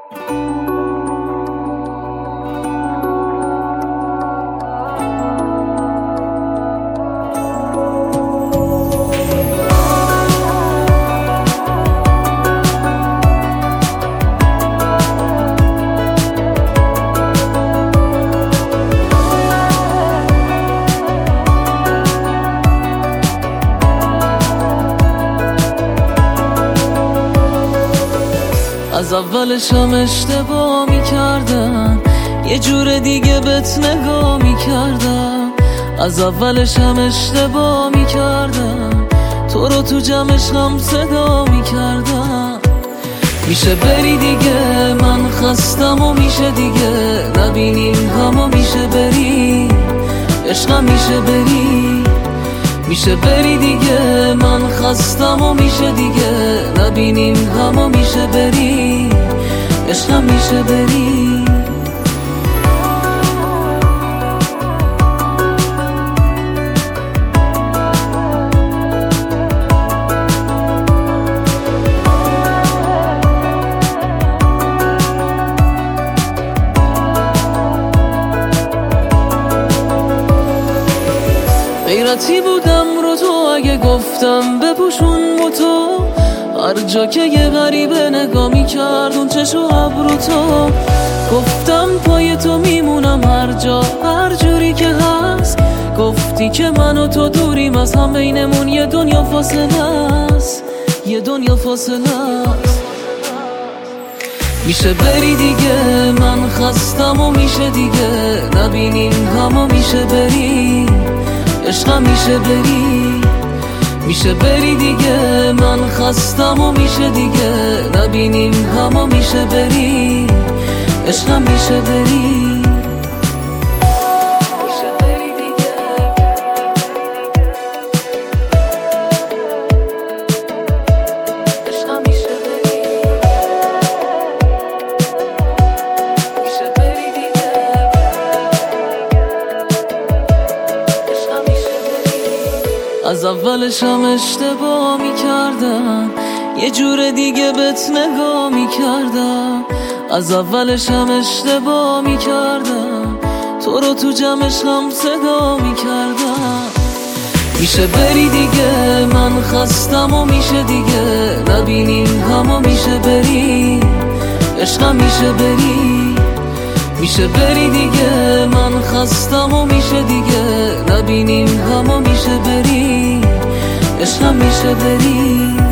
از اولش هم اشتباه میکردم، یه جور دیگه بهت نگاه میکردم. از اولش هم اشتباه میکردم، تو رو تو جمعش هم صدا میکردم. میشه بری دیگه، من خستم و میشه دیگه نبینیم همو. میشه بری عشقم، میشه بری، میشه بری دیگه، من خستم و میشه دیگه نبینیم همو. میشه بری عشقم، میشه بری. غیرتی بودم رو تو اگه گفتم بپوشون با تو، هر جا که یه غریبه نگاه میکرد اون چشم و ابرو تو. گفتم پای تو میمونم هر جا هر جوری که هست. گفتی که من و تو دوریم از هم، بینمون یه دنیا فاصله است، یه دنیا فاصله است. میشه بری دیگه، من خستم و میشه دیگه نبینیم همو. میشه بری عشقم، میشه بری، میشه بری دیگه، من خستم و میشه دیگه نبینیم همو. میشه بری عشقم، میشه بری. از اولش هم اشتباه میکردم، یه جور دیگه بهت نگاه میکردم. از اولش هم اشتباه میکردم، تو رو تو جمعش هم صدا میکردم. میشه بری دیگه، من خستم و میشه دیگه نبینیم همو. میشه بری عشقم، میشه بری، میشه بری دیگه، من خستم و میشه دیگه نبینیم همو. میشه بری عشقم، میشه بری.